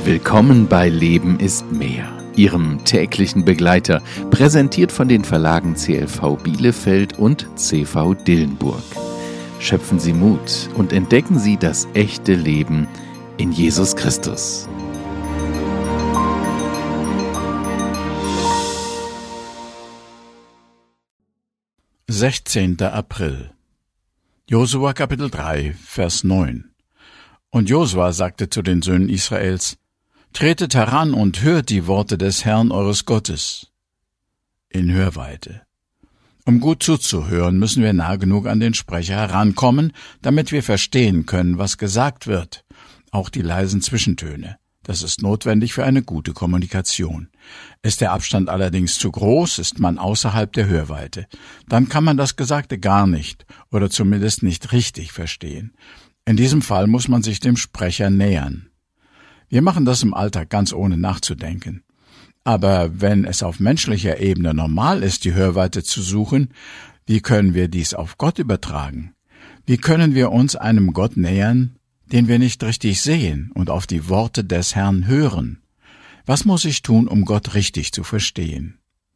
Willkommen bei Leben ist mehr, Ihrem täglichen Begleiter, präsentiert von den Verlagen CLV Bielefeld und CV Dillenburg. Schöpfen Sie Mut und entdecken Sie das echte Leben in Jesus Christus. April. Josua Kapitel 3, Vers 9. Und Josua sagte zu den Söhnen Israels: Tretet heran und hört die Worte des Herrn eures Gottes. In Hörweite. Um gut zuzuhören, müssen wir nah genug an den Sprecher herankommen, damit wir verstehen können, was gesagt wird. Auch die leisen Zwischentöne. Das ist notwendig für eine gute Kommunikation. Ist der Abstand allerdings zu groß, ist man außerhalb der Hörweite. Dann kann man das Gesagte gar nicht oder zumindest nicht richtig verstehen. In diesem Fall muss man sich dem Sprecher nähern. Wir machen das im Alltag ganz ohne nachzudenken. Aber wenn es auf menschlicher Ebene normal ist, die Hörweite zu suchen, wie können wir dies auf Gott übertragen? Wie können wir uns einem Gott nähern, den wir nicht richtig sehen und auf die Worte des Herrn hören? Was muss ich tun, um Gott richtig zu verstehen?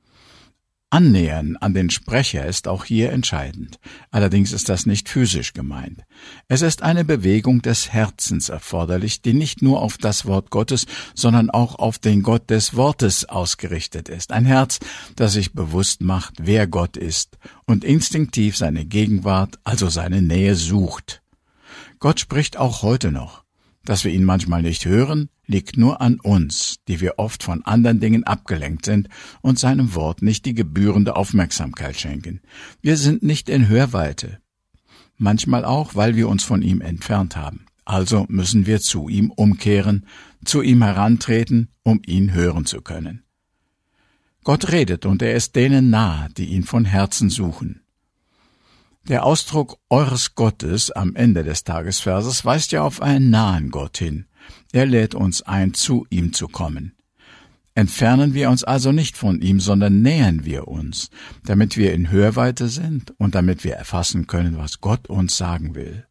Annähern an den Sprecher ist auch hier entscheidend. Allerdings ist das nicht physisch gemeint. Es ist eine Bewegung des Herzens erforderlich, die nicht nur auf das Wort Gottes, sondern auch auf den Gott des Wortes ausgerichtet ist. Ein Herz, das sich bewusst macht, wer Gott ist und instinktiv seine Gegenwart, also seine Nähe sucht. Gott spricht auch heute noch. Dass wir ihn manchmal nicht hören, liegt nur an uns, die wir oft von anderen Dingen abgelenkt sind und seinem Wort nicht die gebührende Aufmerksamkeit schenken. Wir sind nicht in Hörweite. Manchmal auch, weil wir uns von ihm entfernt haben. Also müssen wir zu ihm umkehren, zu ihm herantreten, um ihn hören zu können. Gott redet und er ist denen nahe, die ihn von Herzen suchen. Der Ausdruck eures Gottes am Ende des Tagesverses weist ja auf einen nahen Gott hin. Er lädt uns ein, zu ihm zu kommen. Entfernen wir uns also nicht von ihm, sondern nähern wir uns, damit wir in Hörweite sind und damit wir erfassen können, was Gott uns sagen will.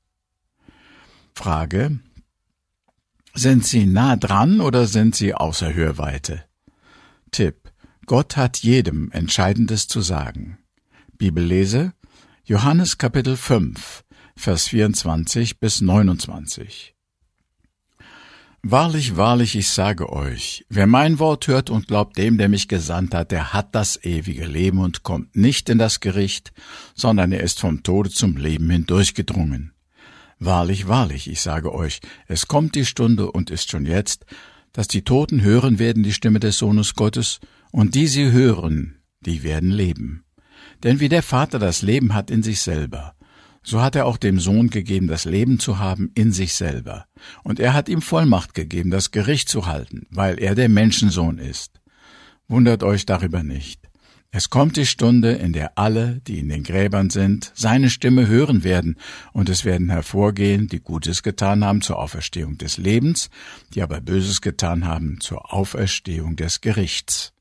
Frage: Sind Sie nah dran oder sind Sie außer Hörweite? Tipp: Gott hat jedem Entscheidendes zu sagen. Bibellese: Johannes Kapitel 5, Vers 24 bis 29. Wahrlich, wahrlich, ich sage euch, wer mein Wort hört und glaubt dem, der mich gesandt hat, der hat das ewige Leben und kommt nicht in das Gericht, sondern er ist vom Tode zum Leben hindurchgedrungen. Wahrlich, wahrlich, ich sage euch, es kommt die Stunde und ist schon jetzt, dass die Toten hören werden die Stimme des Sohnes Gottes, und die sie hören, die werden leben. Denn wie der Vater das Leben hat in sich selber, so hat er auch dem Sohn gegeben, das Leben zu haben in sich selber. Und er hat ihm Vollmacht gegeben, das Gericht zu halten, weil er der Menschensohn ist. Wundert euch darüber nicht. Es kommt die Stunde, in der alle, die in den Gräbern sind, seine Stimme hören werden, und es werden hervorgehen, die Gutes getan haben zur Auferstehung des Lebens, die aber Böses getan haben zur Auferstehung des Gerichts.